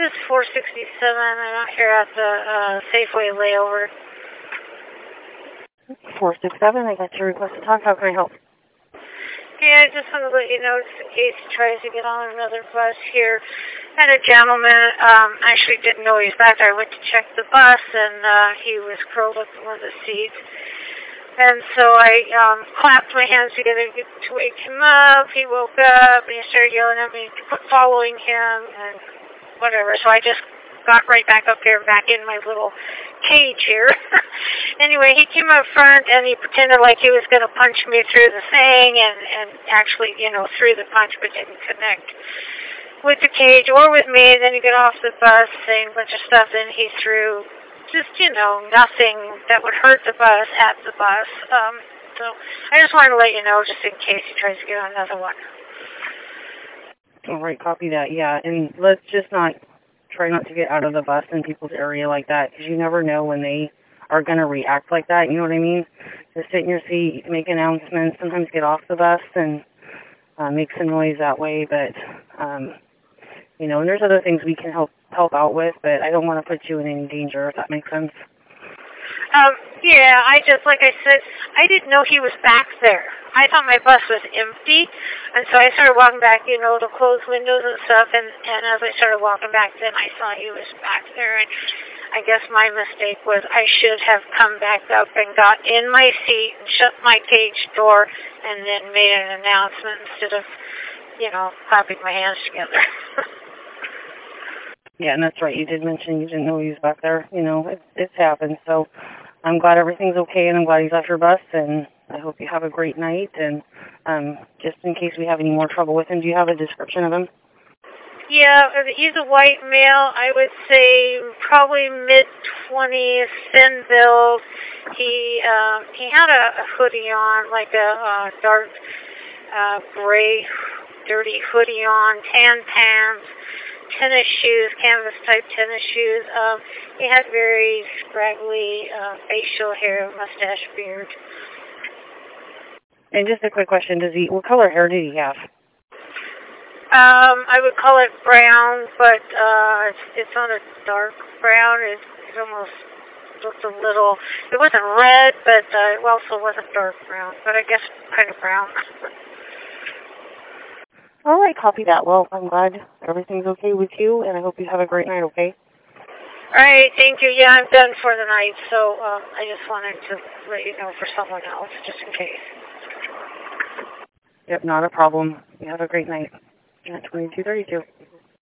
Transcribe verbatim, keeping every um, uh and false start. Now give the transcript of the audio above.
this is four sixty-seven. I'm out here at the uh, Safeway layover. four six seven, I got your request to talk. How can I help? Yeah, I just want to let you know, just in case he tries to get on another bus here. Had a gentleman, um, actually didn't know he was back there. I went to check the bus, and uh, he was curled up in one of the seats. And so I um, clapped my hands together to wake him up. He woke up, and he started yelling at me to quit following him, and whatever. So I just got right back up there, back in my little cage here. Anyway, he came up front, and he pretended like he was going to punch me through the thing, and, and actually, you know, threw the punch, but didn't connect with the cage or with me. Then he got off the bus saying a bunch of stuff, and he threw just, you know, nothing that would hurt the bus at the bus. Um, so I just wanted to let you know, just in case he tries to get on another one. All right, copy that, yeah. And let's just not try not to get out of the bus in people's area like that, because you never know when they are going to react like that, you know what I mean? Just sit in your seat, make announcements, sometimes get off the bus and uh, make some noise that way, but, um, you know, and there's other things we can help help out with, but I don't want to put you in any danger, if that makes sense. Um, yeah, I just, like I said, I didn't know he was back there. I thought my bus was empty, and so I started walking back, you know, to close windows and stuff, and, and as I started walking back, then I saw he was back there, and I guess my mistake was I should have come back up and got in my seat and shut my cage door and then made an announcement instead of, you know, clapping my hands together. Yeah, and that's right. You did mention you didn't know he was back there. You know, it, it's happened, so I'm glad everything's okay, and I'm glad he's off your bus, and I hope you have a great night. And um, just in case we have any more trouble with him, do you have a description of him? Yeah, he's a white male. I would say probably mid-twenties, thin build. He um, he had a, a hoodie on, like a uh, dark uh, gray, dirty hoodie on, tan pants, tennis shoes, canvas-type tennis shoes. Um, he had very scraggly uh, facial hair, mustache, beard. And just a quick question: Does he? What color hair did he have? Um, I would call it brown, but uh, it's, it's not a dark brown. It, it almost looked a little. It wasn't red, but uh, it also wasn't dark brown. But I guess kind of brown. All right, copy that. Well, I'm glad everything's okay with you, and I hope you have a great night, okay? All right, thank you. Yeah, I'm done for the night, so uh, I just wanted to let you know for someone else, just in case. Yep, not a problem. You have a great night. twenty-two thirty-two.